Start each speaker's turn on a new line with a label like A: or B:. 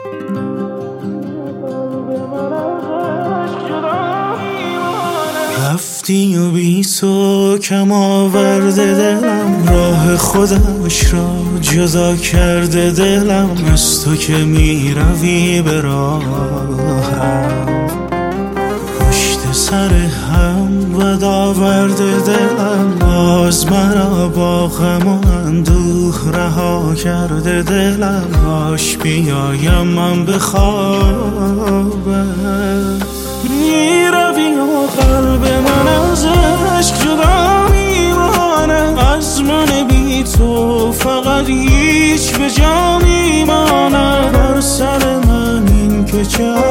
A: رفتی و بی تو کم آورده دلم، راه خودش را جدا کرده دلم. از تو که می روی به راهم، پشت سر هم ود آورده دلم. باز مرا با غم و اندوه رها کرده دلم. باش بیایم من به خوابم، می روی و قلب من از عشق جدا میمانه. از من بی تو فقط هیچ به جا میمانه. بر سر من این که چه